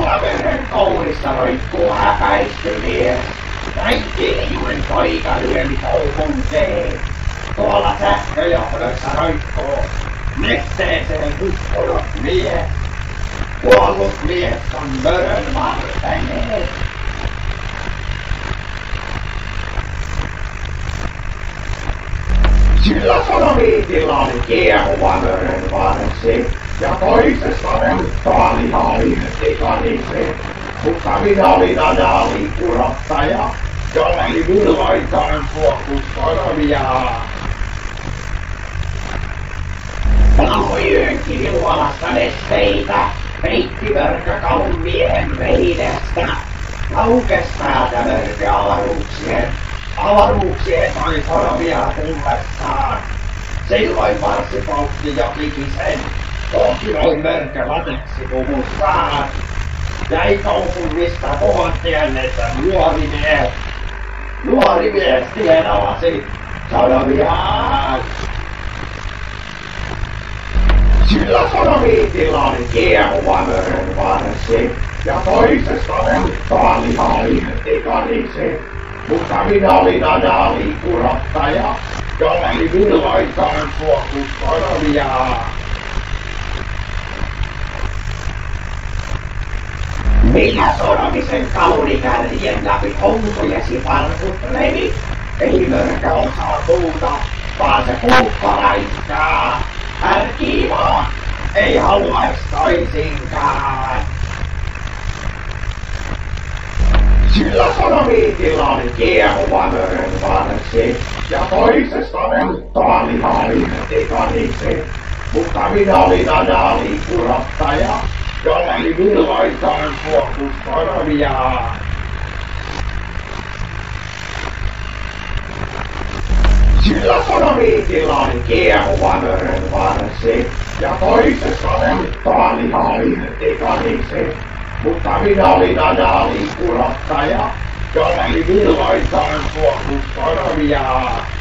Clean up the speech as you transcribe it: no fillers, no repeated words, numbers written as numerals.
Salaveren kourissa roikkuu häpäisty mies. Näin kiljuinen poika lyömi touhunseen. Tuolla sähköjohdoissa roikkuu nesteeseen hukkunut mies. Kuollut mies on mörön varteneen. Sillä Sodomiitilla oli kiehuva mörön varsi, ja toisessa rentoa irti kanisi. Mutta minä olin Adalin kurottaja, jolla oli milloinkaan suoku Sodomiaa. Paloi yönkiviluolasta nesteitä, peitti mörkö kalun miehen veidestä. Laukes päältä mörkö avaruuksien toi Sodomiaa tullessaan. Silloin marssi poltti jo kikisen, kohjoi mörkö lateksipumussaan. Jäi kaupungista puhuttiin, että nuori mies tiedalasi Sodomiaan. Sillä Sodomiitilla oli kiehuva mörön varsi, ja toisesta rentoa liha irti kanisi. Mutta minä olin Adalin kurottaja, jolla oli milloinkaan suoku Sodomiaa. Minä Sodomisen kaunikärjen läpi honkojesi farkut revi. Ei mörkä osaa tuuta, vaan se puukka laiskaa. Härkii vaan, ei haluais toisinkaan. Sillä Sodomiitilla oli kiehuva mörön varsi, ja toisesta rentoa liha irti kanisi. Mutta minä olin Adalin kurottaja, jolla oli milloinkaan suoku Sodomiaa. Sillä Sodomiitilla oli kiehuva mörön varsi, ja toisessa rentoa liha irti kanisi. Mutta minä olin Adalin kurottaja, jolla oli milloinkaan suoku Sodomiaa.